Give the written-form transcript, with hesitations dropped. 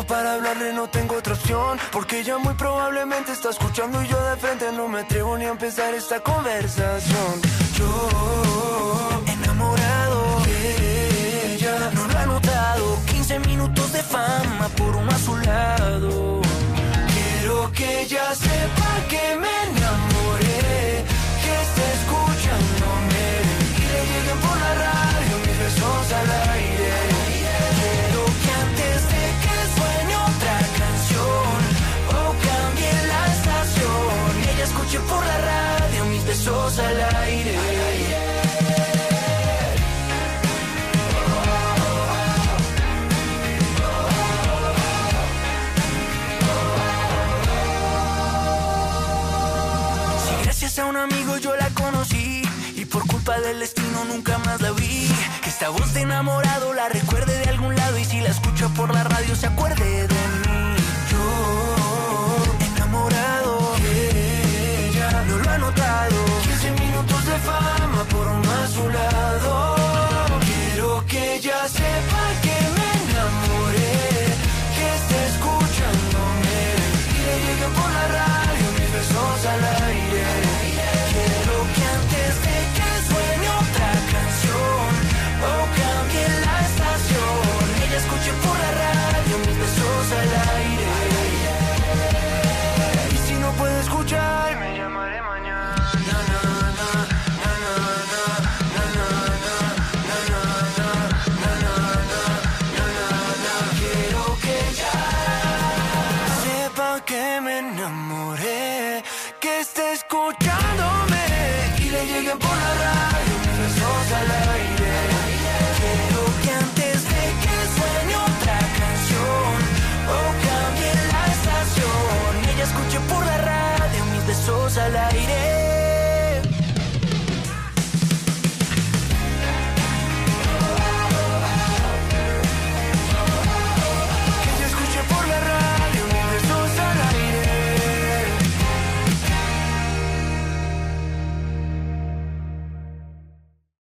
para hablarle no tengo otra opción, porque ella muy probablemente está escuchando y yo de frente no me atrevo ni a empezar esta conversación. Yo, enamorado de ella, no lo ha notado. 15 minutos de fama por uno a su lado. Quiero que ella sepa que me enamoré, que esté escuchándome y le lleguen por la radio mis besos al aire. Quiero que antes de que suene otra canción o cambie la estación, ella escuche por la radio mis besos al aire. A un amigo yo la conocí y por culpa del destino nunca más la vi. Que esta voz de enamorado la recuerde de algún lado y si la escucha por la radio se acuerde de mí. Yo, enamorado de ella, no lo ha notado. 15 minutos de fama por uno a su lado. Quiero que ella sepa que me enamoré, que esté escuchándome y le lleguen por la radio mis besos al aire. Quiero que antes de que suene otra canción o cambie la estación, ella escuche por la radio mis besos al aire. Y si no puede escuchar, me llamaré mañana. Quiero que ella sepa que me enamoré, que esté escuchándome y le lleguen por la radio mis besos al aire. Quiero que antes de que suene otra canción o cambie la estación, ella escuche por la radio mis besos al aire.